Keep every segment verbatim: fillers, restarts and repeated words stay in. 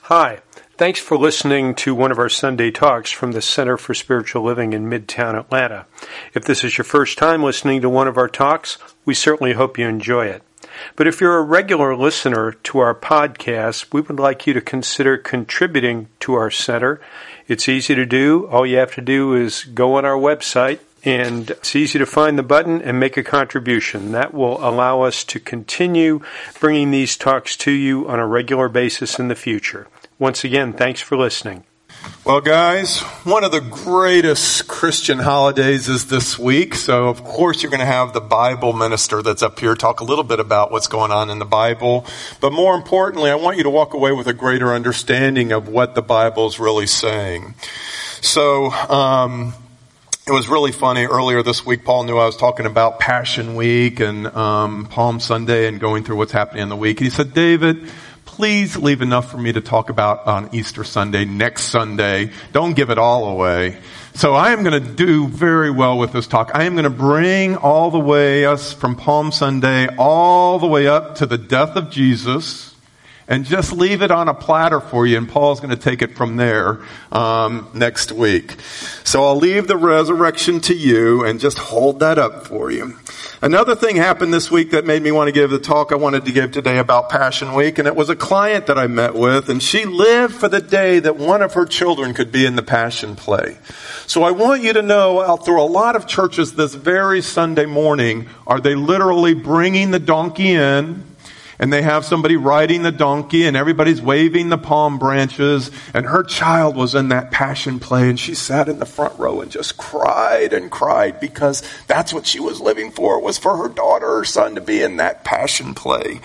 Hi, thanks for listening to one of our Sunday talks from the Center for Spiritual Living in Midtown Atlanta. If this is your first time listening to one of our talks, we certainly hope you enjoy it. But if you're a regular listener to our podcast, we would like you to consider contributing to our center. It's easy to do. All you have to do is go on our website, and it's easy to find the button and make a contribution. That will allow us to continue bringing these talks to you on a regular basis in the future. Once again, thanks for listening. Well, guys, one of the greatest Christian holidays is this week. So, of course, you're going to have the Bible minister that's up here talk a little bit about what's going on in the Bible. But more importantly, I want you to walk away with a greater understanding of what the Bible is really saying. So, um... It was really funny. Earlier this week, Paul knew I was talking about Passion Week and um, Palm Sunday and going through what's happening in the week. And he said, David, please leave enough for me to talk about on Easter Sunday, next Sunday. Don't give it all away. So I am going to do very well with this talk. I am going to bring all the way us from Palm Sunday all the way up to the death of Jesus, and just leave it on a platter for you, and Paul's going to take it from there um, next week. So I'll leave the resurrection to you and just hold that up for you. Another thing happened this week that made me want to give the talk I wanted to give today about Passion Week, and it was a client that I met with, and she lived for the day that one of her children could be in the Passion play. So I want you to know, out through a lot of churches this very Sunday morning, are they literally bringing the donkey in, and they have somebody riding the donkey, and everybody's waving the palm branches, and her child was in that Passion play, and she sat in the front row and just cried and cried because that's what she was living for, was for her daughter or son to be in that Passion play.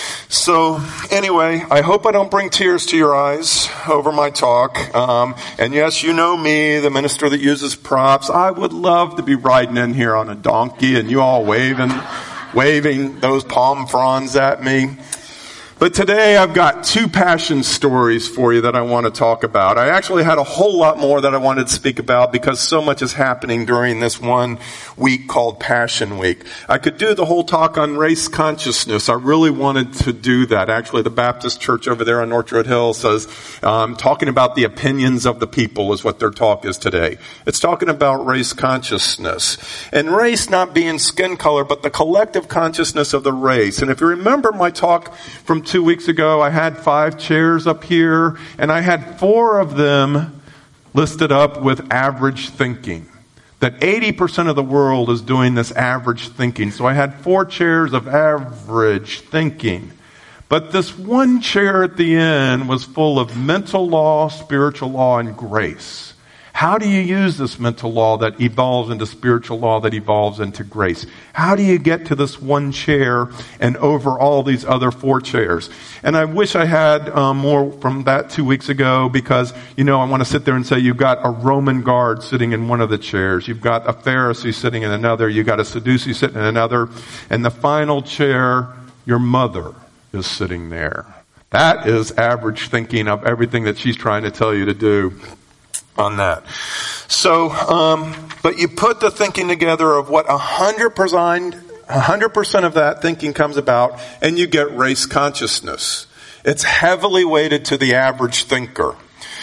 So anyway, I hope I don't bring tears to your eyes over my talk. Um, and yes, you know me, the minister that uses props. I would love to be riding in here on a donkey and you all waving waving those palm fronds at me. But today I've got two passion stories for you that I want to talk about. I actually had a whole lot more that I wanted to speak about because so much is happening during this one week called Passion Week. I could do the whole talk on race consciousness. I really wanted to do that. Actually, the Baptist church over there on North Road Hill says, um, talking about the opinions of the people is what their talk is today. It's talking about race consciousness. And race not being skin color, but the collective consciousness of the race. And if you remember my talk from two weeks ago, I had five chairs up here, and I had four of them listed up with average thinking. That eighty percent of the world is doing this average thinking. So I had four chairs of average thinking. But this one chair at the end was full of mental law, spiritual law, and grace. How do you use this mental law that evolves into spiritual law that evolves into grace? How do you get to this one chair and over all these other four chairs? And I wish I had um, more from that two weeks ago because, you know, I want to sit there and say you've got a Roman guard sitting in one of the chairs. You've got a Pharisee sitting in another. You've got a Sadducee sitting in another. And the final chair, your mother is sitting there. That is average thinking of everything that she's trying to tell you to do on that. So, um, but you put the thinking together of what a hundred percent, a hundred percent of that thinking comes about, and you get race consciousness. It's heavily weighted to the average thinker.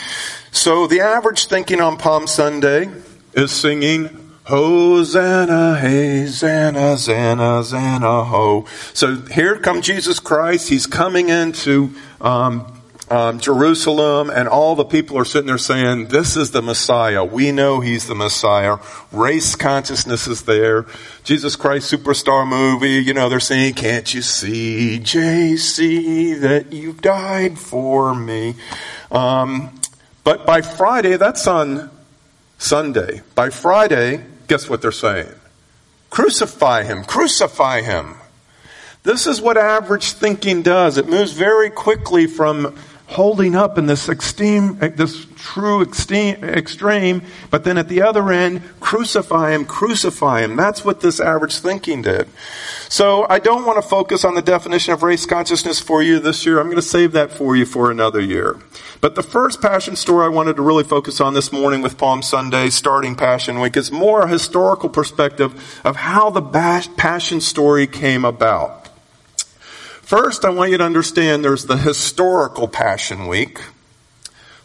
So the average thinking on Palm Sunday is singing, Hosanna, hey, Zanna, Zanna, Zanna, ho. So here comes Jesus Christ. He's coming into, um, Um, Jerusalem, and all the people are sitting there saying, this is the Messiah. We know he's the Messiah. Race consciousness is there. Jesus Christ Superstar movie, you know, they're saying, can't you see, J C, that you've died for me? Um, but by Friday, that's on Sunday. By Friday, guess what they're saying? Crucify him, crucify him. This is what average thinking does. It moves very quickly from holding up in this extreme, this true extreme, extreme, but then at the other end, crucify him, crucify him. That's what this average thinking did. So I don't want to focus on the definition of race consciousness for you this year. I'm going to save that for you for another year. But the first passion story I wanted to really focus on this morning with Palm Sunday, starting Passion Week, is more a historical perspective of how the passion story came about. First, I want you to understand there's the historical Passion Week,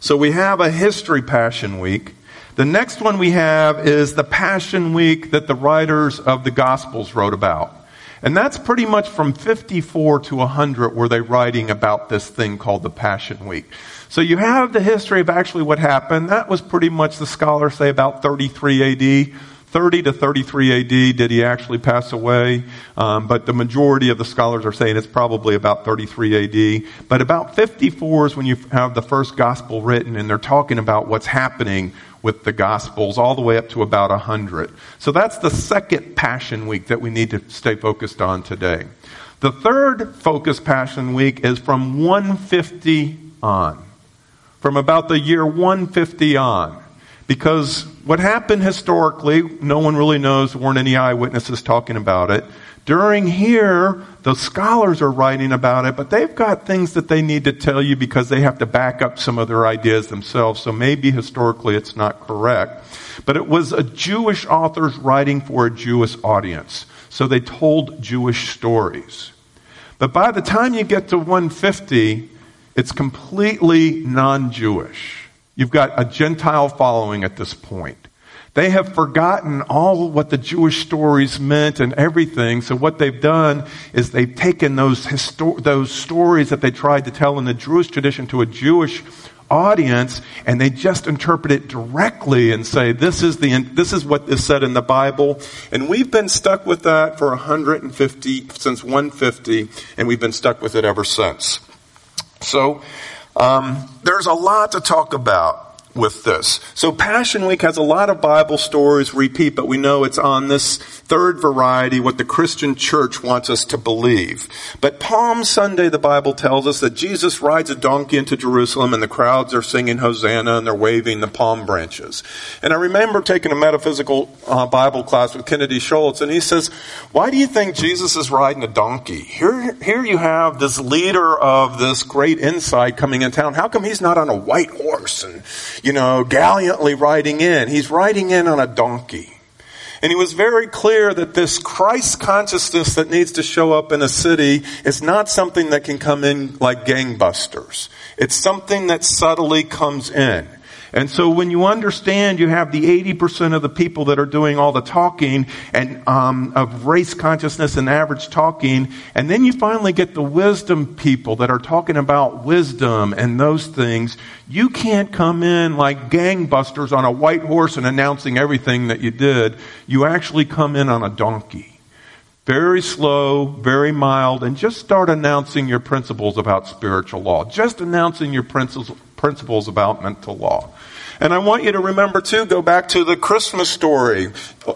So we have a history Passion Week. The next one we have is the Passion Week that the writers of the Gospels wrote about. And that's pretty much from fifty-four to one hundred were they writing about this thing called the Passion Week. So you have the history of actually what happened. That was pretty much, the scholars say, about thirty-three A D. thirty to thirty-three A D did he actually pass away. Um, but the majority of the scholars are saying it's probably about thirty-three A D. But about fifty-four is when you have the first gospel written, and they're talking about what's happening with the Gospels all the way up to about one hundred. So that's the second Passion Week that we need to stay focused on today. The third focus Passion Week is from one fifty on. From about the year one fifty on. Because what happened historically, no one really knows, there weren't any eyewitnesses talking about it. During here, the scholars are writing about it, but they've got things that they need to tell you because they have to back up some of their ideas themselves. So maybe historically it's not correct. But it was a Jewish authors writing for a Jewish audience. So they told Jewish stories. But by the time you get to one fifty, it's completely non-Jewish. You've got a Gentile following at this point. They have forgotten all what the Jewish stories meant and everything. So what they've done is they've taken those histor- those stories that they tried to tell in the Jewish tradition to a Jewish audience, and they just interpret it directly and say, this is the this is what is said in the Bible. And we've been stuck with that for one hundred fifty, since one fifty, and we've been stuck with it ever since. So um, there's a lot to talk about with this. So Passion Week has a lot of Bible stories repeat, but we know it's on this third variety, what the Christian church wants us to believe. But Palm Sunday, the Bible tells us that Jesus rides a donkey into Jerusalem, and the crowds are singing Hosanna, and they're waving the palm branches. And I remember taking a metaphysical uh, Bible class with Kennedy Schultz, and he says, why do you think Jesus is riding a donkey? Here, here you have this leader of this great insight coming in town. How come he's not on a white horse and, you know, gallantly riding in? He's riding in on a donkey. And he was very clear that this Christ consciousness that needs to show up in a city is not something that can come in like gangbusters. It's something that subtly comes in. And so when you understand you have the eighty percent of the people that are doing all the talking and um, of race consciousness and average talking, and then you finally get the wisdom people that are talking about wisdom and those things, you can't come in like gangbusters on a white horse and announcing everything that you did. You actually come in on a donkey. Very slow, very mild, and just start announcing your principles about spiritual law. Just announcing your principles principles about mental law. And I want you to remember, too, go back to the Christmas story.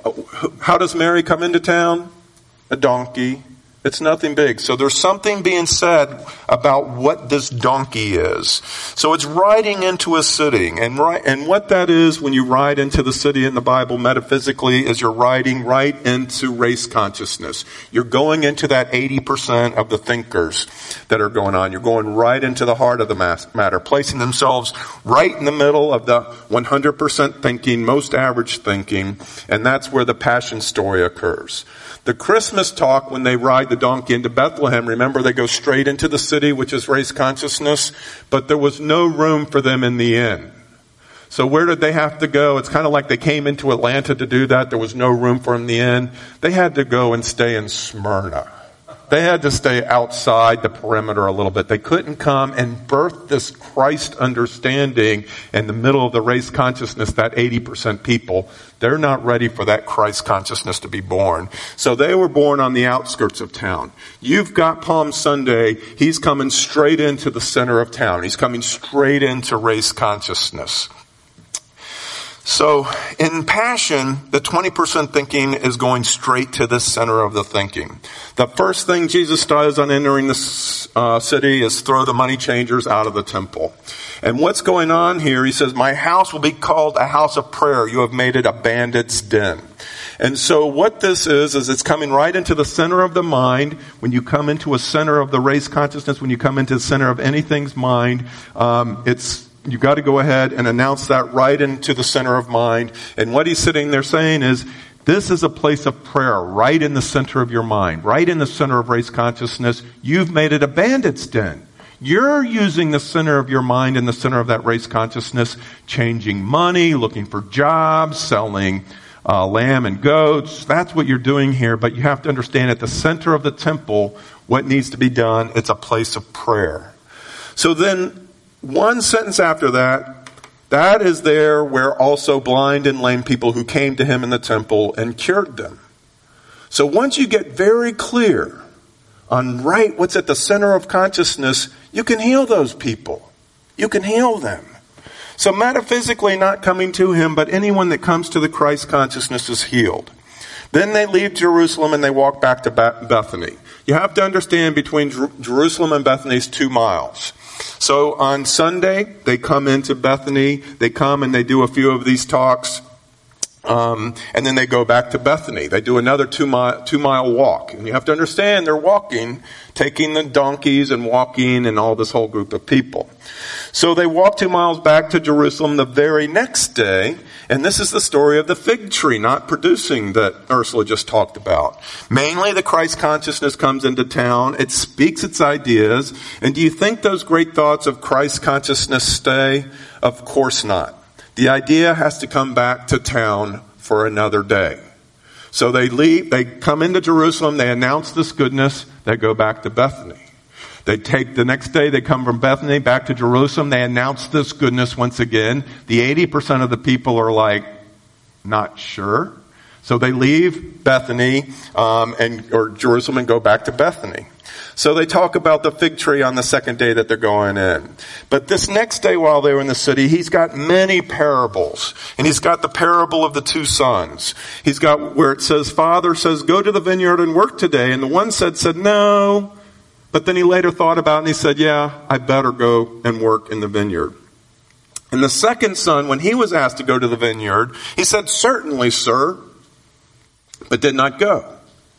How does Mary come into town? A donkey. It's nothing big. So there's something being said about what this donkey is. So it's riding into a city. And right, and what that is when you ride into the city in the Bible metaphysically is you're riding right into race consciousness. You're going into that eighty percent of the thinkers that are going on. You're going right into the heart of the matter, placing themselves right in the middle of the one hundred percent thinking, most average thinking. And that's where the passion story occurs. The Christmas talk, when they ride the donkey into Bethlehem, remember they go straight into the city, which is race consciousness, but there was no room for them in the inn. So where did they have to go? It's kind of like they came into Atlanta to do that. There was no room for them in the inn. They had to go and stay in Smyrna. They had to stay outside the perimeter a little bit. They couldn't come and birth this Christ understanding in the middle of the race consciousness, that eighty percent people. They're not ready for that Christ consciousness to be born. So they were born on the outskirts of town. You've got Palm Sunday. He's coming straight into the center of town. He's coming straight into race consciousness. So in Passion, the twenty percent thinking is going straight to the center of the thinking. The first thing Jesus does on entering the uh, city is throw the money changers out of the temple. And what's going on here? He says, my house will be called a house of prayer. You have made it a bandit's den. And so what this is, is it's coming right into the center of the mind. When you come into a center of the race consciousness, when you come into the center of anything's mind, um, it's you got to go ahead and announce that right into the center of mind. And what he's sitting there saying is, this is a place of prayer right in the center of your mind, right in the center of race consciousness. You've made it a bandit's den. You're using the center of your mind and the center of that race consciousness, changing money, looking for jobs, selling uh, lamb and goats. That's what you're doing here. But you have to understand at the center of the temple, what needs to be done, it's a place of prayer. So then one sentence after that, that is there where also blind and lame people who came to him in the temple and cured them. So once you get very clear on right what's at the center of consciousness, you can heal those people. You can heal them. So metaphysically not coming to him, but anyone that comes to the Christ consciousness is healed. Then they leave Jerusalem and they walk back to Bethany. You have to understand between Jer- Jerusalem and Bethany is two miles. So on Sunday, they come into Bethany. They come and they do a few of these talks. Um, and then they go back to Bethany. They do another two mile, two mile walk. And you have to understand they're walking, taking the donkeys and walking and all this whole group of people. So they walk two miles back to Jerusalem the very next day. And this is the story of the fig tree not producing that Ursula just talked about. Mainly the Christ consciousness comes into town. It speaks its ideas. And do you think those great thoughts of Christ consciousness stay? Of course not. The idea has to come back to town for another day. So they leave, they come into Jerusalem, they announce this goodness, they go back to Bethany. They take the next day, they come from Bethany back to Jerusalem, they announce this goodness once again. The eighty percent of the people are like, not sure. So they leave Bethany um, and or Jerusalem and go back to Bethany. So they talk about the fig tree on the second day that they're going in. But this next day while they were in the city, he's got many parables. And he's got the parable of the two sons. He's got where it says, Father says, go to the vineyard and work today. And the one said, said, no. But then he later thought about it and he said, yeah, I better go and work in the vineyard. And the second son, when he was asked to go to the vineyard, he said, certainly, sir, but did not go.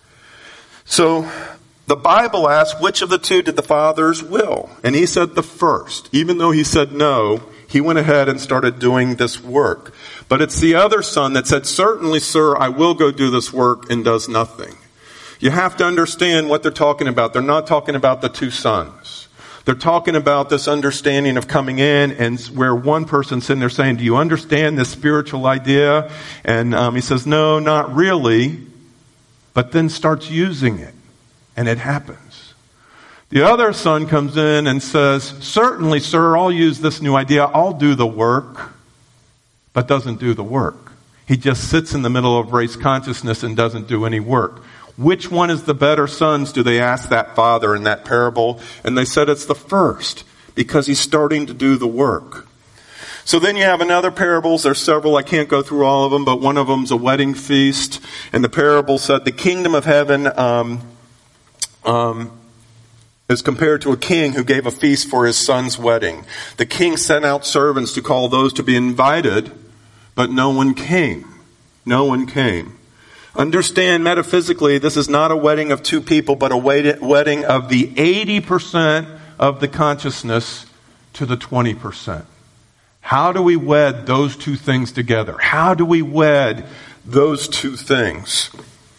So the Bible asks, which of the two did the father's will? And he said the first. Even though he said no, he went ahead and started doing this work. But it's the other son that said, certainly, sir, I will go do this work, and does nothing. You have to understand what they're talking about. They're not talking about the two sons. They're talking about this understanding of coming in, and where one person's sitting there saying, do you understand this spiritual idea? And um, he says, no, not really, but then starts using it. And it happens. The other son comes in and says, certainly, sir, I'll use this new idea. I'll do the work, but doesn't do the work. He just sits in the middle of race consciousness and doesn't do any work. Which one is the better sons, do they ask that father in that parable? And they said it's the first, because he's starting to do the work. So then you have another parables. There's several. I can't go through all of them, but one of them's a wedding feast. And the parable said the kingdom of heaven um, um, is compared to a king who gave a feast for his son's wedding. The king sent out servants to call those to be invited, but no one came. No one came. Understand metaphysically, this is not a wedding of two people, but a wedding of the eighty percent of the consciousness to the twenty percent. How do we wed those two things together? How do we wed those two things?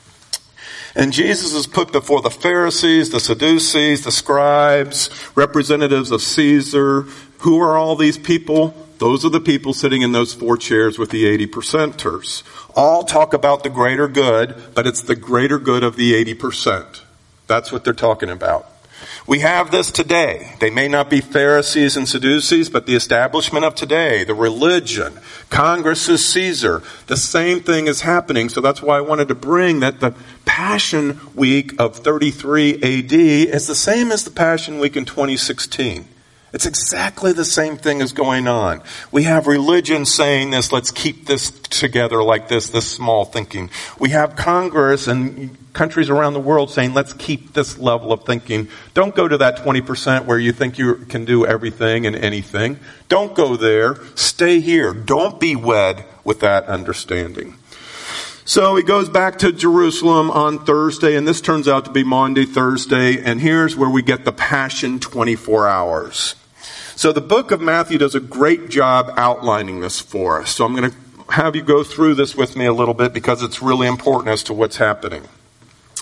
And Jesus is put before the Pharisees, the Sadducees, the scribes, representatives of Caesar. Who are all these people? Those are the people sitting in those four chairs with the eighty percenters. All talk about the greater good, but it's the greater good of the eighty percent. That's what they're talking about. We have this today. They may not be Pharisees and Sadducees, but the establishment of today, the religion, Congress is Caesar. The same thing is happening. So that's why I wanted to bring that the Passion Week of thirty-three A D is the same as the Passion Week in twenty sixteen. It's exactly the same thing is going on. We have religion saying this, let's keep this together like this, this small thinking. We have Congress and countries around the world saying, let's keep this level of thinking. Don't go to that twenty percent where you think you can do everything and anything. Don't go there. Stay here. Don't be wed with that understanding. So he goes back to Jerusalem on Thursday, and this turns out to be Maundy Thursday, and here's where we get the Passion twenty-four hours. So the book of Matthew does a great job outlining this for us. So I'm going to have you go through this with me a little bit because it's really important as to what's happening.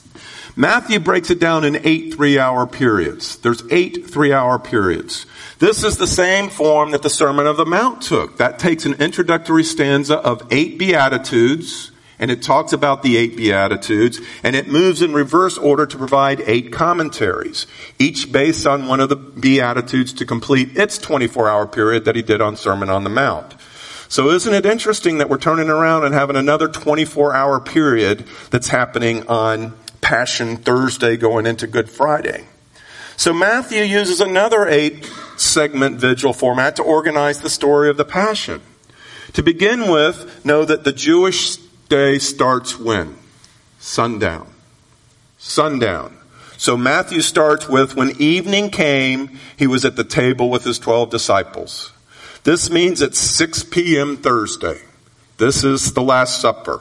Matthew breaks it down in eight three-hour periods. There's eight three-hour periods. This is the same form that the Sermon on the Mount took. That takes an introductory stanza of eight Beatitudes, and it talks about the eight Beatitudes, and it moves in reverse order to provide eight commentaries, each based on one of the Beatitudes to complete its twenty-four hour period that he did on Sermon on the Mount. So isn't it interesting that we're turning around and having another twenty-four hour period that's happening on Passion Thursday going into Good Friday? So Matthew uses another eight segment vigil format to organize the story of the Passion. To begin with, know that the Jewish day starts when? Sundown. Sundown. So Matthew starts with, when evening came, he was at the table with his twelve disciples. This means it's six p.m. Thursday. This is the Last Supper.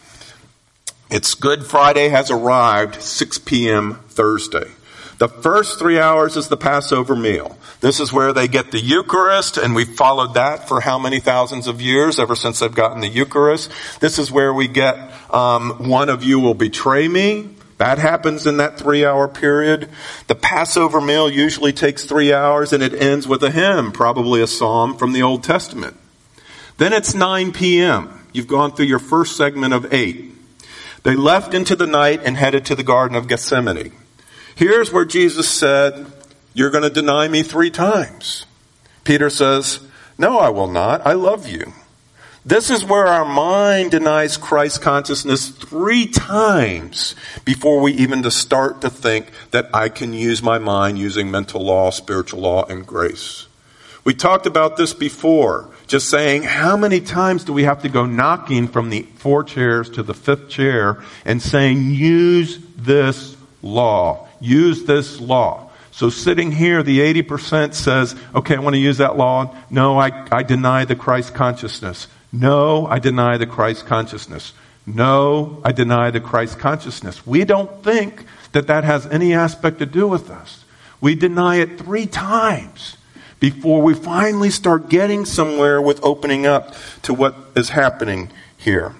It's Good Friday has arrived, six p.m. Thursday. The first three hours is the Passover meal. This is where they get the Eucharist, and we've followed that for how many thousands of years, ever since they've gotten the Eucharist. This is where we get, um, one of you will betray me. That happens in that three-hour period. The Passover meal usually takes three hours, and it ends with a hymn, probably a psalm from the Old Testament. Then it's nine p.m. You've gone through your first segment of eight. They left into the night and headed to the Garden of Gethsemane. Here's where Jesus said, "You're going to deny me three times." Peter says, "No, I will not. I love you." This is where our mind denies Christ consciousness three times before we even to start to think that I can use my mind using mental law, spiritual law, and grace. We talked about this before, just saying, how many times do we have to go knocking from the four chairs to the fifth chair and saying, use this law, use this law. So sitting here, the eighty percent says, okay, I want to use that law. No, I, I deny the Christ consciousness. No, I deny the Christ consciousness. No, I deny the Christ consciousness. We don't think that that has any aspect to do with us. We deny it three times before we finally start getting somewhere with opening up to what is happening here.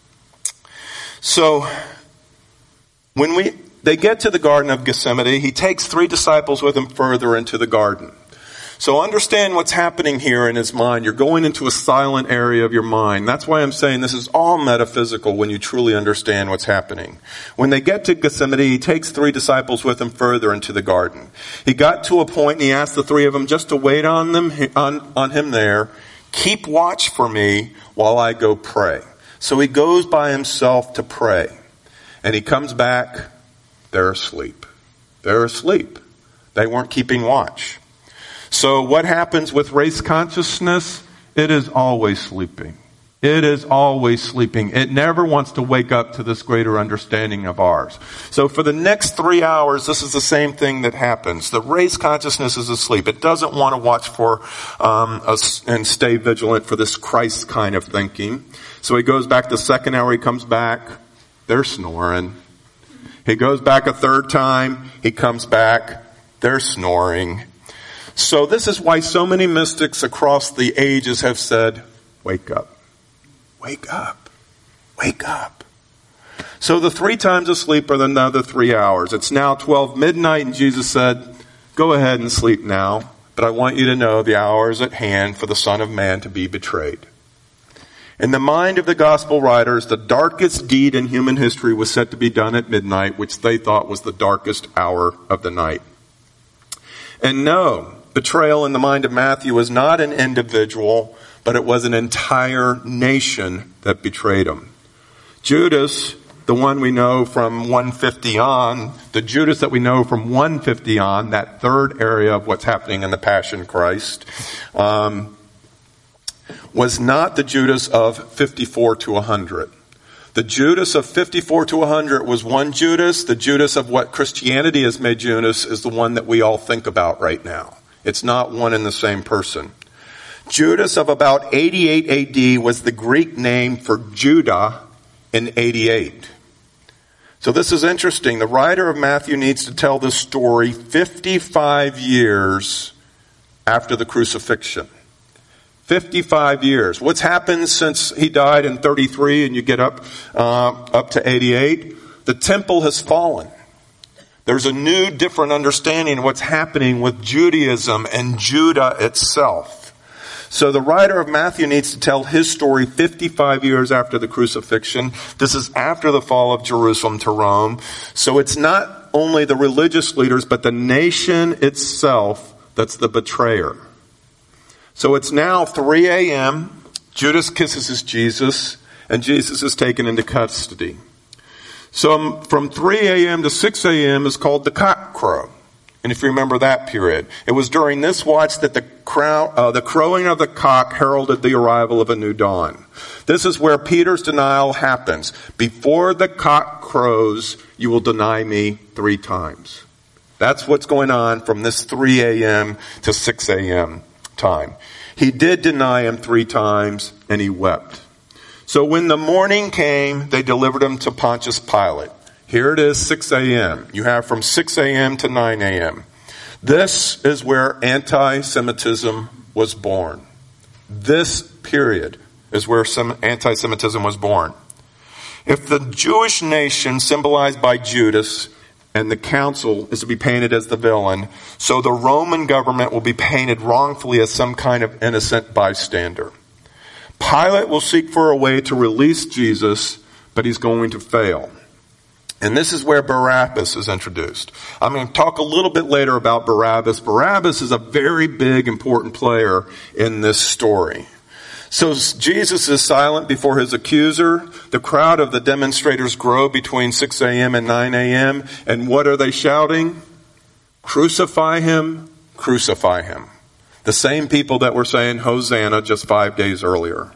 So, when we they get to the Garden of Gethsemane, he takes three disciples with him further into the garden. So understand what's happening here in his mind. You're going into a silent area of your mind. That's why I'm saying this is all metaphysical when you truly understand what's happening. When they get to Gethsemane, he takes three disciples with him further into the garden. He got to a point and he asked the three of them just to wait on them, on, on him there. Keep watch for me while I go pray. So he goes by himself to pray. And he comes back. They're asleep. They're asleep. They weren't keeping watch. So what happens with race consciousness? It is always sleeping. It is always sleeping. It never wants to wake up to this greater understanding of ours. So for the next three hours, this is the same thing that happens. The race consciousness is asleep. It doesn't want to watch for um, us and stay vigilant for this Christ kind of thinking. So he goes back the second hour. He comes back. They're snoring. He goes back a third time. He comes back. They're snoring. So this is why so many mystics across the ages have said, wake up, wake up, wake up. So the three times asleep are another three hours. It's now twelve midnight and Jesus said, go ahead and sleep now, but I want you to know the hour is at hand for the Son of Man to be betrayed. In the mind of the gospel writers, the darkest deed in human history was said to be done at midnight, which they thought was the darkest hour of the night. And no, betrayal in the mind of Matthew was not an individual, but it was an entire nation that betrayed him. Judas, the one we know from one fifty on, the Judas that we know from one fifty on, that third area of what's happening in the Passion Christ, um, was not the Judas of fifty-four to one hundred. The Judas of fifty-four to one hundred was one Judas. The Judas of what Christianity has made Judas is the one that we all think about right now. It's not one and the same person. Judas of about eighty-eight A D was the Greek name for Judah in eighty-eight. So this is interesting. The writer of Matthew needs to tell this story fifty-five years after the crucifixion. fifty-five years. What's happened since he died in thirty-three and you get up uh, up to eighty-eight? The temple has fallen. There's a new, different understanding of what's happening with Judaism and Judah itself. So the writer of Matthew needs to tell his story fifty-five years after the crucifixion. This is after the fall of Jerusalem to Rome. So it's not only the religious leaders, but the nation itself that's the betrayer. So it's now three a.m. Judas kisses Jesus, and Jesus is taken into custody. So from three a.m. to six a.m. is called the cock crow. And if you remember that period, it was during this watch that the, crow, uh, the crowing of the cock heralded the arrival of a new dawn. This is where Peter's denial happens. Before the cock crows, you will deny me three times. That's what's going on from this three a.m. to six a.m. time. He did deny him three times, and he wept. So when the morning came, they delivered him to Pontius Pilate. Here it is, six a.m. You have from six a.m. to nine a.m. This is where anti-Semitism was born. This period is where some anti-Semitism was born. If the Jewish nation symbolized by Judas and the council is to be painted as the villain, so the Roman government will be painted wrongfully as some kind of innocent bystander. Pilate will seek for a way to release Jesus, but he's going to fail. And this is where Barabbas is introduced. I'm going to talk a little bit later about Barabbas. Barabbas is a very big, important player in this story. So Jesus is silent before his accuser. The crowd of the demonstrators grow between six a.m. and nine a.m. And what are they shouting? Crucify him, crucify him. The same people that were saying Hosanna just five days earlier.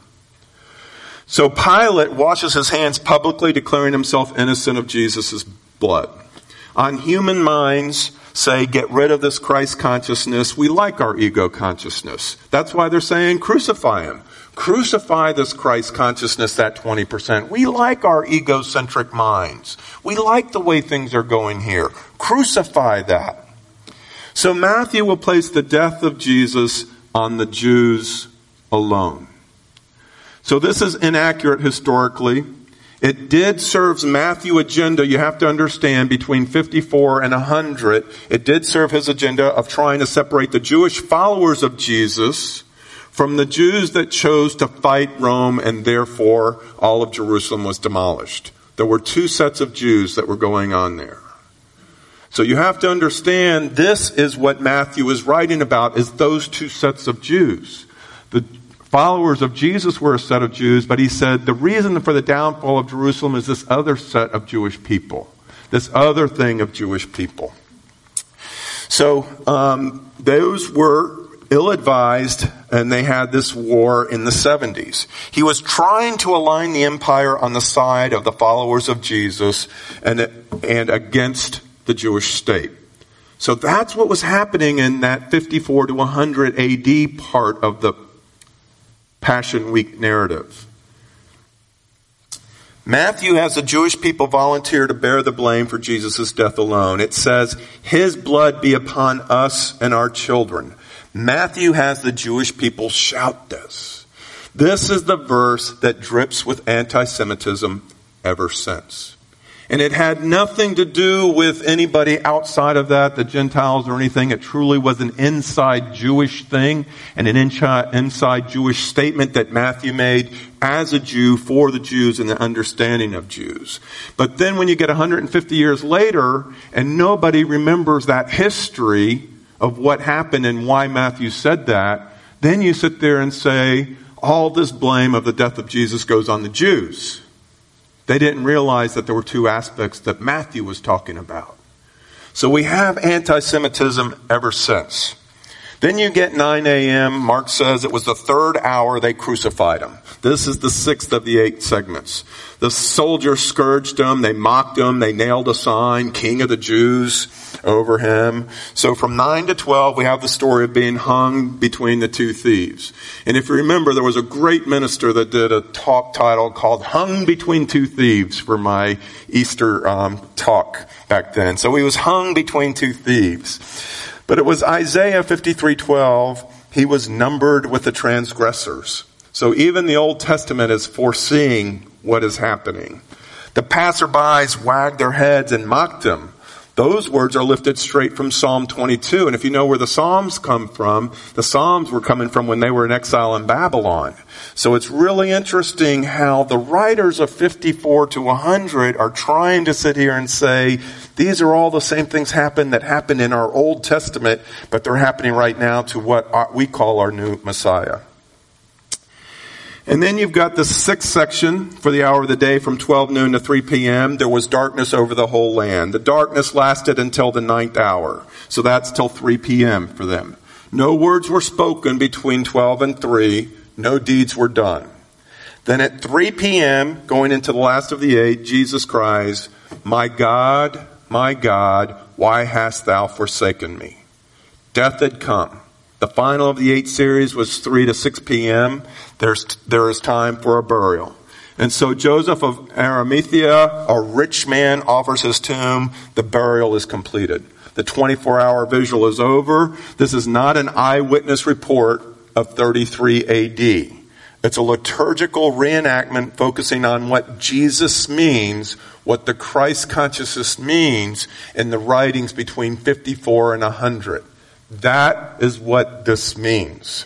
So Pilate washes his hands publicly, declaring himself innocent of Jesus' blood. On human minds say, get rid of this Christ consciousness. We like our ego consciousness. That's why they're saying crucify him. Crucify this Christ consciousness, that twenty percent. We like our egocentric minds. We like the way things are going here. Crucify that. So Matthew will place the death of Jesus on the Jews alone. So this is inaccurate historically. It did serve Matthew's agenda, you have to understand, between fifty-four and one hundred. It did serve his agenda of trying to separate the Jewish followers of Jesus from the Jews that chose to fight Rome, and therefore all of Jerusalem was demolished. There were two sets of Jews that were going on there. So you have to understand, this is what Matthew is writing about, is those two sets of Jews. The followers of Jesus were a set of Jews, but he said the reason for the downfall of Jerusalem is this other set of Jewish people. This other thing of Jewish people. So um, those were ill-advised, and they had this war in the seventies. He was trying to align the empire on the side of the followers of Jesus and, and against the Jewish state. So that's what was happening in that fifty-four to one hundred A D part of the Passion Week narrative. Matthew has the Jewish people volunteer to bear the blame for Jesus' death alone. It says, his blood be upon us and our children. Matthew has the Jewish people shout this. This is the verse that drips with anti-Semitism ever since. And it had nothing to do with anybody outside of that, the Gentiles or anything. It truly was an inside Jewish thing and an inside Jewish statement that Matthew made as a Jew for the Jews and the understanding of Jews. But then when you get one hundred fifty years later and nobody remembers that history of what happened and why Matthew said that, then you sit there and say, all this blame of the death of Jesus goes on the Jews. They didn't realize that there were two aspects that Matthew was talking about. So we have anti-Semitism ever since. Then you get nine a.m. Mark says it was the third hour they crucified him. This is the sixth of the eight segments. The soldiers scourged him. They mocked him. They nailed a sign, King of the Jews, over him. So from nine to twelve, we have the story of being hung between the two thieves. And if you remember, there was a great minister that did a talk title called Hung Between Two Thieves for my Easter um, talk back then. So he was hung between two thieves. But it was Isaiah fifty-three twelve. He was numbered with the transgressors. So even the Old Testament is foreseeing what is happening. The passerbys wagged their heads and mocked him. Those words are lifted straight from Psalm twenty-two. And if you know where the Psalms come from, the Psalms were coming from when they were in exile in Babylon. So it's really interesting how the writers of fifty-four to one hundred are trying to sit here and say, these are all the same things happen that happened in our Old Testament, but they're happening right now to what we call our new Messiah. And then you've got the sixth section for the hour of the day from twelve noon to three p.m. There was darkness over the whole land. The darkness lasted until the ninth hour. So that's till three p.m. for them. No words were spoken between twelve and three. No deeds were done. Then at three p.m., going into the last of the eight, Jesus cries, "My God, my God, why hast thou forsaken me?" Death had come. The final of the eight series was three to six p.m. There's, there is time for a burial. And so Joseph of Arimathea, a rich man, offers his tomb. The burial is completed. The twenty-four hour visual is over. This is not an eyewitness report of thirty-three A D. It's a liturgical reenactment focusing on what Jesus means, what the Christ consciousness means in the writings between fifty-four and one hundred. That is what this means.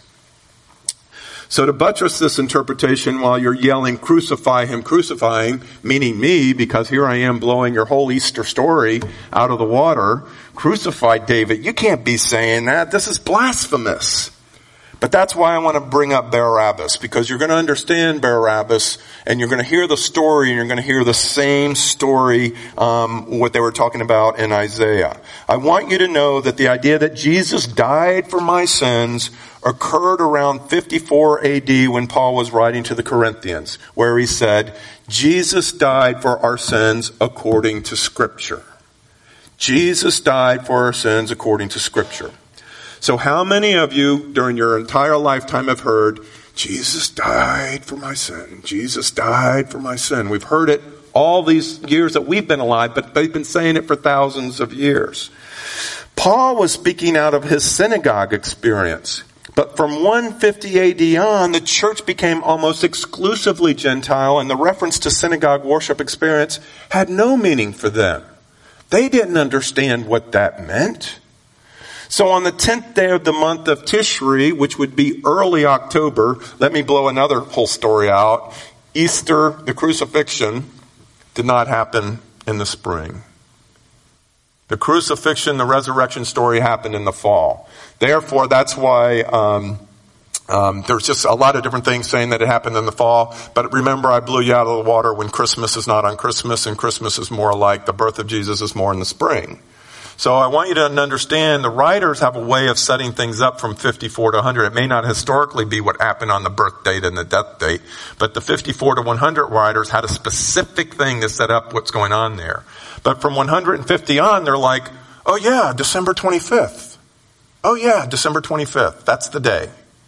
So to buttress this interpretation, while you're yelling, "Crucify him, crucify him," meaning me, because here I am blowing your whole Easter story out of the water, "Crucify David." You can't be saying that. This is blasphemous. But that's why I want to bring up Barabbas, because you're going to understand Barabbas, and you're going to hear the story, and you're going to hear the same story, um, what they were talking about in Isaiah. I want you to know that the idea that Jesus died for my sins occurred around fifty-four A D when Paul was writing to the Corinthians, where he said, Jesus died for our sins according to Scripture. Jesus died for our sins according to Scripture. So how many of you during your entire lifetime have heard, Jesus died for my sin, Jesus died for my sin? We've heard it all these years that we've been alive, but they've been saying it for thousands of years. Paul was speaking out of his synagogue experience. But from one fifty A D on, the church became almost exclusively Gentile, and the reference to synagogue worship experience had no meaning for them. They didn't understand what that meant. So on the tenth day of the month of Tishri, which would be early October, let me blow another whole story out. Easter, the crucifixion, did not happen in the spring. The crucifixion, the resurrection story happened in the fall. Therefore, that's why um, um, there's just a lot of different things saying that it happened in the fall. But remember, I blew you out of the water when Christmas is not on Christmas, and Christmas is more like the birth of Jesus is more in the spring. So I want you to understand the writers have a way of setting things up from fifty-four to one hundred. It may not historically be what happened on the birth date and the death date, but the fifty-four to one hundred writers had a specific thing to set up what's going on there. But from one hundred fifty on, they're like, oh yeah, December twenty-fifth. Oh yeah, December twenty-fifth. That's the day.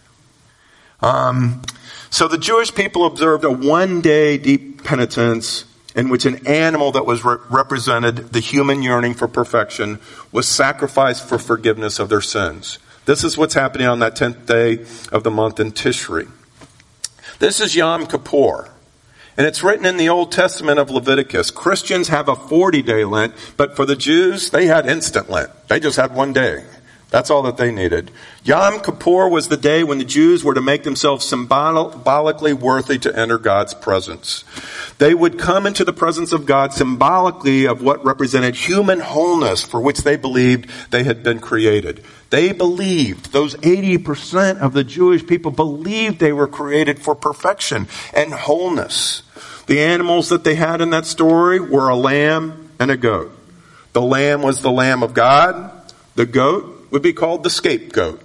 Um, so the Jewish people observed a one-day deep penitence in which an animal that was re- represented the human yearning for perfection was sacrificed for forgiveness of their sins. This is what's happening on that tenth day of the month in Tishri. This is Yom Kippur. And it's written in the Old Testament of Leviticus. Christians have a forty-day Lent, but for the Jews, they had instant Lent. They just had one day. That's all that they needed. Yom Kippur was the day when the Jews were to make themselves symbolically worthy to enter God's presence. They would come into the presence of God symbolically of what represented human wholeness for which they believed they had been created. They believed, those eighty percent of the Jewish people believed they were created for perfection and wholeness. The animals that they had in that story were a lamb and a goat. The lamb was the Lamb of God. The goat would be called the scapegoat.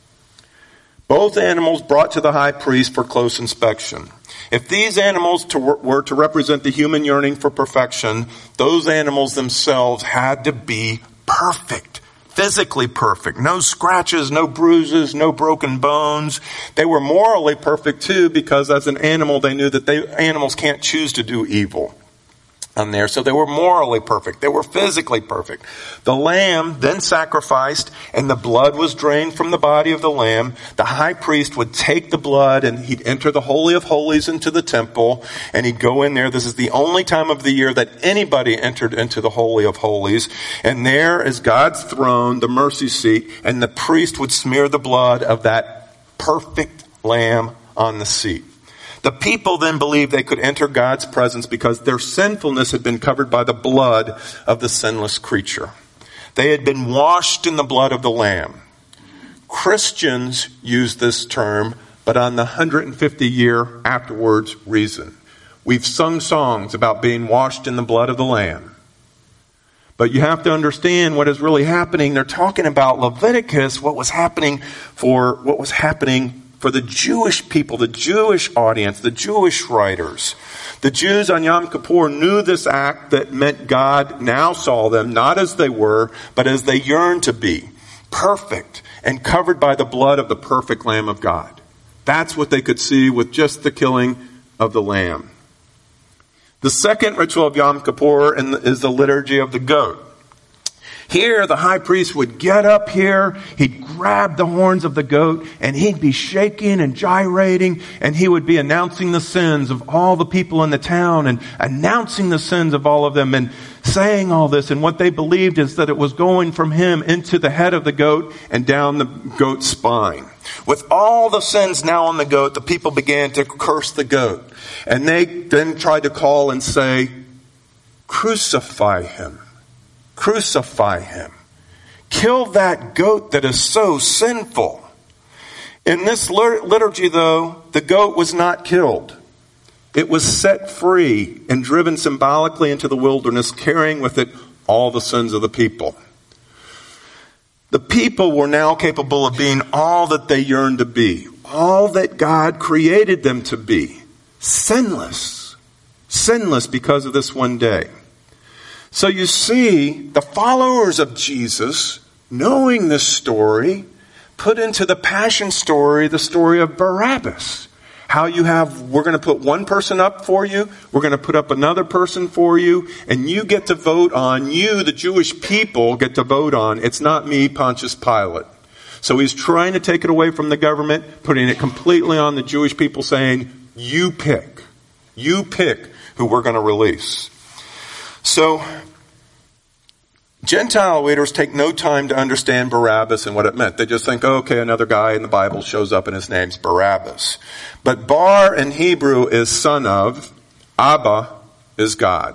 Both animals brought to the high priest for close inspection. If these animals to, were to represent the human yearning for perfection, those animals themselves had to be perfect, physically perfect. No scratches, no bruises, no broken bones. They were morally perfect too, because as an animal they knew that they, animals can't choose to do evil. on there. So they were morally perfect. They were physically perfect. The lamb then sacrificed, and the blood was drained from the body of the lamb. The high priest would take the blood and he'd enter the Holy of Holies into the temple, and he'd go in there. This is the only time of the year that anybody entered into the Holy of Holies. And there is God's throne, the mercy seat, and the priest would smear the blood of that perfect lamb on the seat. The people then believed they could enter God's presence because their sinfulness had been covered by the blood of the sinless creature. They had been washed in the blood of the Lamb. Christians use this term, but on the one hundred fifty year afterwards reason. We've sung songs about being washed in the blood of the Lamb. But you have to understand what is really happening. They're talking about Leviticus, what was happening for what was happening for the Jewish people, the Jewish audience, the Jewish writers. The Jews on Yom Kippur knew this act that meant God now saw them, not as they were, but as they yearned to be, perfect and covered by the blood of the perfect Lamb of God. That's what they could see with just the killing of the lamb. The second ritual of Yom Kippur is the liturgy of the goat. Here, the high priest would get up here, he'd grab the horns of the goat, and he'd be shaking and gyrating, and he would be announcing the sins of all the people in the town, and announcing the sins of all of them, and saying all this. And what they believed is that it was going from him into the head of the goat and down the goat's spine. With all the sins now on the goat, the people began to curse the goat. And they then tried to call and say, "Crucify him. Crucify him. Kill that goat that is so sinful." In this liturgy, though, the goat was not killed. It was set free and driven symbolically into the wilderness, carrying with it all the sins of the people. The people were now capable of being all that they yearned to be, all that God created them to be, sinless, sinless because of this one day. So you see, the followers of Jesus, knowing this story, put into the Passion story the story of Barabbas. How you have, we're going to put one person up for you, we're going to put up another person for you, and you get to vote on, you, the Jewish people, get to vote on. It's not me, Pontius Pilate. So he's trying to take it away from the government, putting it completely on the Jewish people, saying, you pick. You pick who we're going to release. So, Gentile readers take no time to understand Barabbas and what it meant. They just think, oh, okay, another guy in the Bible shows up and his name's Barabbas. But Bar in Hebrew is son of, Abba is God.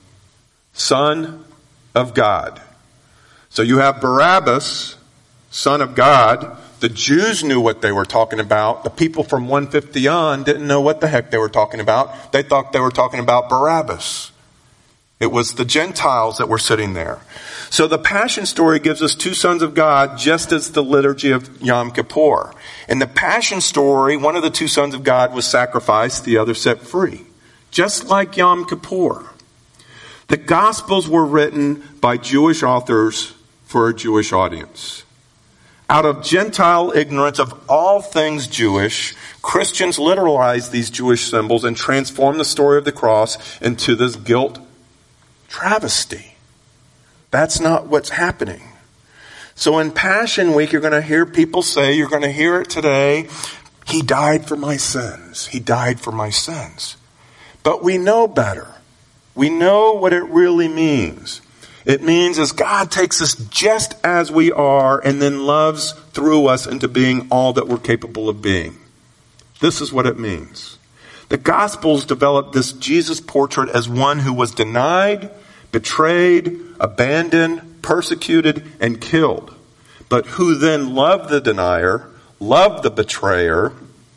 Son of God. So you have Barabbas, son of God. The Jews knew what they were talking about. The people from one fifty on didn't know what the heck they were talking about. They thought they were talking about Barabbas. It was the Gentiles that were sitting there. So the Passion story gives us two sons of God, just as the liturgy of Yom Kippur. In the Passion story, one of the two sons of God was sacrificed, the other set free. Just like Yom Kippur. The Gospels were written by Jewish authors for a Jewish audience. Out of Gentile ignorance of all things Jewish, Christians literalized these Jewish symbols and transformed the story of the cross into this guilt travesty. That's not what's happening. So in Passion Week, you're going to hear people say, you're going to hear it today, he died for my sins. He died for my sins. But we know better. We know what it really means. It means as God takes us just as we are and then loves through us into being all that we're capable of being. This is what it means. The Gospels develop this Jesus portrait as one who was denied, betrayed, abandoned, persecuted, and killed, but who then loved the denier, loved the betrayer,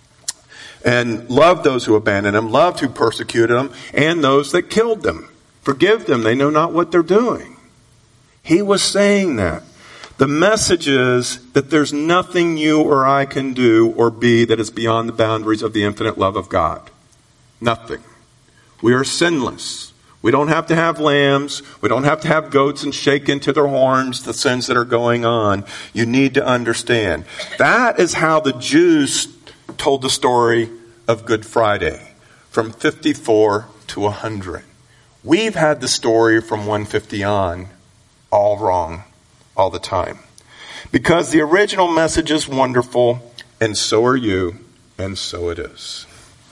and loved those who abandoned him, loved who persecuted him, and those that killed them. Forgive them, they know not what they're doing. He was saying that. The message is that there's nothing you or I can do or be that is beyond the boundaries of the infinite love of God. Nothing. We are sinless. We don't have to have lambs. We don't have to have goats and shake into their horns the sins that are going on. You need to understand. That is how the Jews told the story of Good Friday from fifty-four to one hundred. We've had the story from one fifty on all wrong all the time. Because the original message is wonderful, and so are you, and so it is.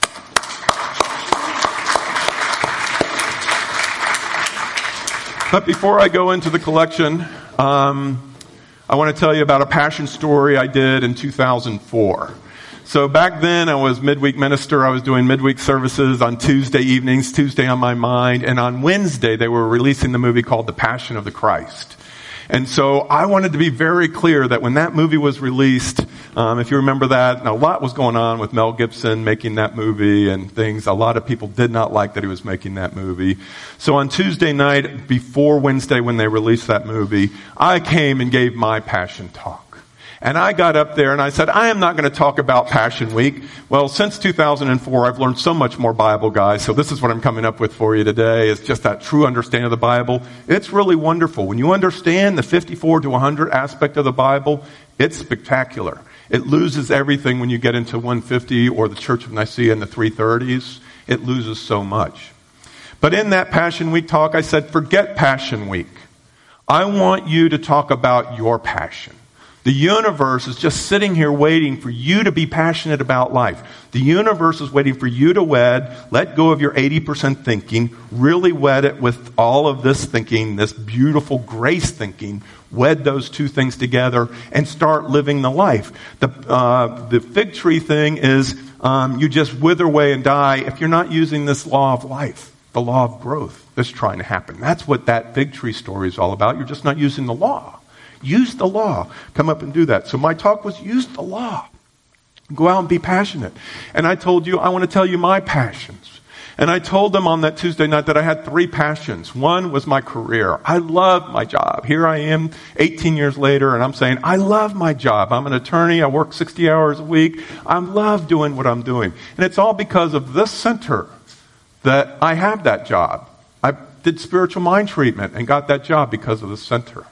But before I go into the collection, um, I want to tell you about a passion story I did in two thousand four. So back then I was midweek minister. I was doing midweek services on Tuesday evenings, Tuesday on My Mind. And on Wednesday they were releasing the movie called The Passion of the Christ. And so I wanted to be very clear that when that movie was released, um, if you remember that, and a lot was going on with Mel Gibson making that movie and things. A lot of people did not like that he was making that movie. So on Tuesday night, before Wednesday when they released that movie, I came and gave my passion talk. And I got up there and I said, I am not going to talk about Passion Week. Well, since two thousand four, I've learned so much more Bible, guys. So this is what I'm coming up with for you today, is just that true understanding of the Bible. It's really wonderful. When you understand the fifty-four to one hundred aspect of the Bible, it's spectacular. It loses everything when you get into one fifty or the Church of Nicaea in the three thirties. It loses so much. But in that Passion Week talk, I said, forget Passion Week. I want you to talk about your passion. The universe is just sitting here waiting for you to be passionate about life. The universe is waiting for you to wed, let go of your eighty percent thinking, really wed it with all of this thinking, this beautiful grace thinking, wed those two things together and start living the life. The, uh, the fig tree thing is um, you just wither away and die if you're not using this law of life, the law of growth that's trying to happen. That's what that fig tree story is all about. You're just not using the law. Use the law. Come up and do that. So my talk was use the law. Go out and be passionate. And I told you, I want to tell you my passions. And I told them on that Tuesday night that I had three passions. One was my career. I love my job. Here I am eighteen years later and I'm saying, I love my job. I'm an attorney. I work sixty hours a week. I love doing what I'm doing. And it's all because of this center that I have that job. I did spiritual mind treatment and got that job because of the center.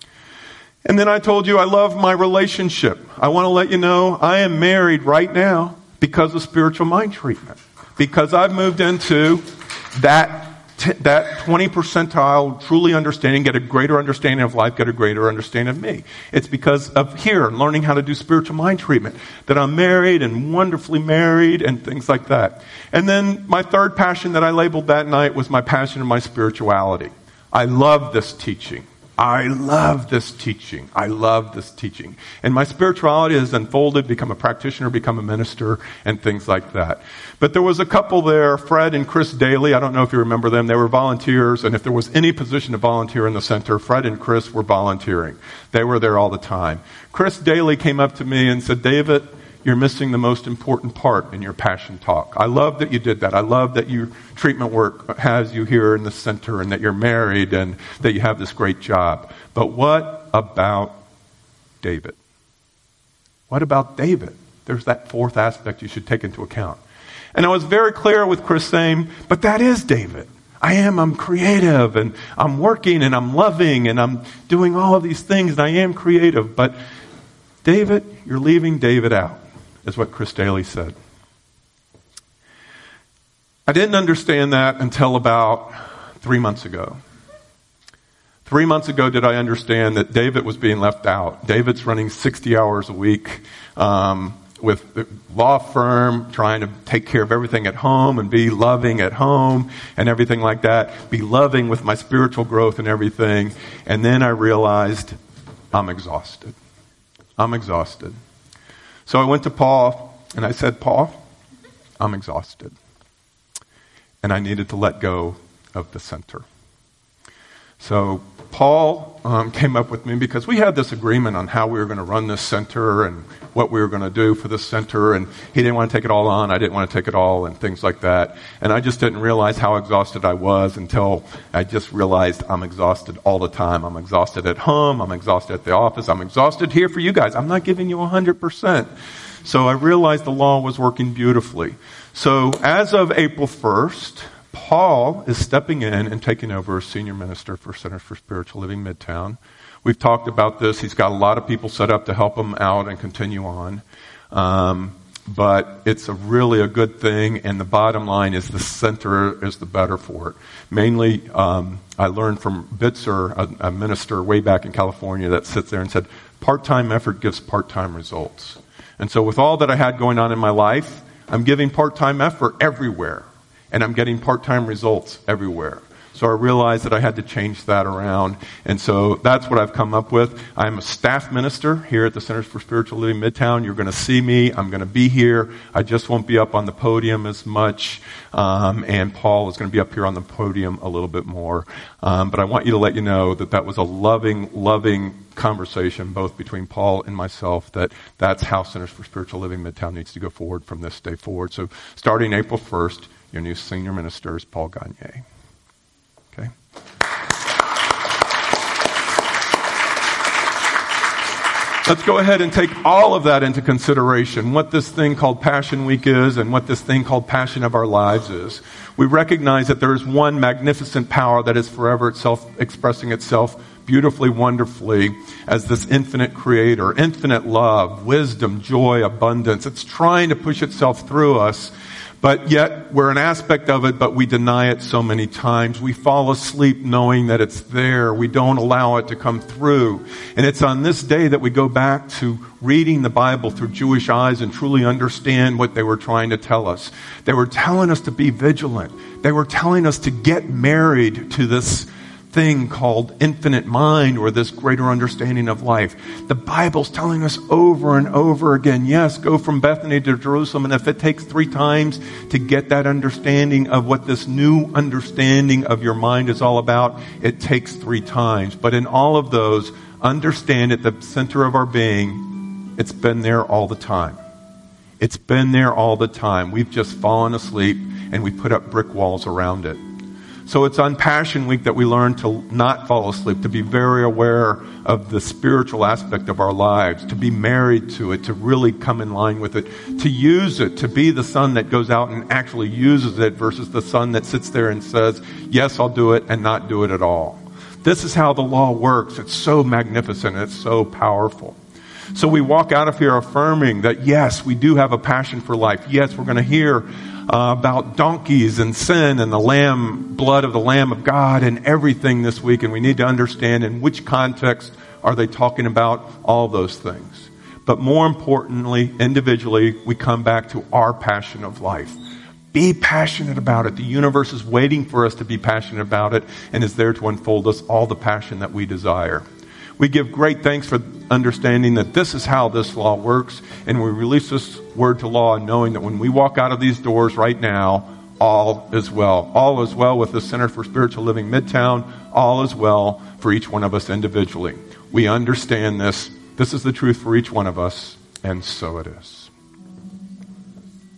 And then I told you I love my relationship. I want to let you know I am married right now because of spiritual mind treatment. Because I've moved into that t- that twenty percentile truly understanding, get a greater understanding of life, get a greater understanding of me. It's because of here, learning how to do spiritual mind treatment, that I'm married and wonderfully married and things like that. And then my third passion that I labeled that night was my passion of my spirituality. I love this teaching. I love this teaching. I love this teaching. And my spirituality has unfolded, become a practitioner, become a minister, and things like that. But there was a couple there, Fred and Chris Daly. I don't know if you remember them. They were volunteers, and if there was any position to volunteer in the center, Fred and Chris were volunteering. They were there all the time. Chris Daly came up to me and said, David, you're missing the most important part in your passion talk. I love that you did that. I love that your treatment work has you here in the center and that you're married and that you have this great job. But what about David? What about David? There's that fourth aspect you should take into account. And I was very clear with Chris saying, but that is David. I am, I'm creative and I'm working and I'm loving and I'm doing all of these things and I am creative. But David, you're leaving David out. Is what Chris Daly said. I didn't understand that until about three months ago. Three months ago did I understand that David was being left out. David's running sixty hours a week um, with the law firm, trying to take care of everything at home and be loving at home and everything like that. Be loving with my spiritual growth and everything. And then I realized I'm exhausted. I'm exhausted. So I went to Paul and I said, Paul, I'm exhausted. And I needed to let go of the center. So Paul um, came up with me because we had this agreement on how we were going to run this center and what we were going to do for this center. And he didn't want to take it all on. I didn't want to take it all and things like that. And I just didn't realize how exhausted I was until I just realized I'm exhausted all the time. I'm exhausted at home. I'm exhausted at the office. I'm exhausted here for you guys. I'm not giving you one hundred percent. So I realized the law was working beautifully. So as of April first, Paul is stepping in and taking over as senior minister for Center for Spiritual Living Midtown. We've talked about this. He's got a lot of people set up to help him out and continue on. Um, but it's a really a good thing, and the bottom line is the center is the better for it. Mainly, um, I learned from Bitzer, a, a minister way back in California, that sits there and said, part-time effort gives part-time results. And so with all that I had going on in my life, I'm giving part-time effort everywhere, and I'm getting part-time results everywhere. So I realized that I had to change that around. And so that's what I've come up with. I'm a staff minister here at the Centers for Spiritual Living Midtown. You're going to see me. I'm going to be here. I just won't be up on the podium as much. Um, and Paul is going to be up here on the podium a little bit more. Um, but I want you to let you know that that was a loving, loving conversation both between Paul and myself, that that's how Centers for Spiritual Living Midtown needs to go forward from this day forward. So starting April first, your new senior minister is Paul Gagne. Okay. Let's go ahead and take all of that into consideration, what this thing called Passion Week is and what this thing called Passion of Our Lives is. We recognize that there is one magnificent power that is forever itself expressing itself beautifully, wonderfully as this infinite creator, infinite love, wisdom, joy, abundance. It's trying to push itself through us. But yet, we're an aspect of it, but we deny it so many times. We fall asleep knowing that it's there. We don't allow it to come through. And it's on this day that we go back to reading the Bible through Jewish eyes and truly understand what they were trying to tell us. They were telling us to be vigilant. They were telling us to get married to this thing called infinite mind, or this greater understanding of life. The Bible's telling us over and over again, yes, go from Bethany to Jerusalem, and if it takes three times to get that understanding of what this new understanding of your mind is all about, it takes three times. But in all of those, understand at the center of our being, it's been there all the time. It's been there all the time. We've just fallen asleep and we put up brick walls around it. So it's on Passion Week that we learn to not fall asleep, to be very aware of the spiritual aspect of our lives, to be married to it, to really come in line with it, to use it, to be the son that goes out and actually uses it versus the son that sits there and says, yes, I'll do it, and not do it at all. This is how the law works. It's so magnificent. It's so powerful. So we walk out of here affirming that, yes, we do have a passion for life. Yes, we're going to hear Uh, about donkeys and sin and the lamb, blood of the Lamb of God and everything this week. And we need to understand in which context are they talking about all those things. But more importantly, individually, we come back to our passion of life. Be passionate about it. The universe is waiting for us to be passionate about it and is there to unfold us all the passion that we desire. We give great thanks for understanding that this is how this law works, and we release this word to law knowing that when we walk out of these doors right now, all is well. All is well with the Center for Spiritual Living Midtown. All is well for each one of us individually. We understand this. This is the truth for each one of us, and so it is.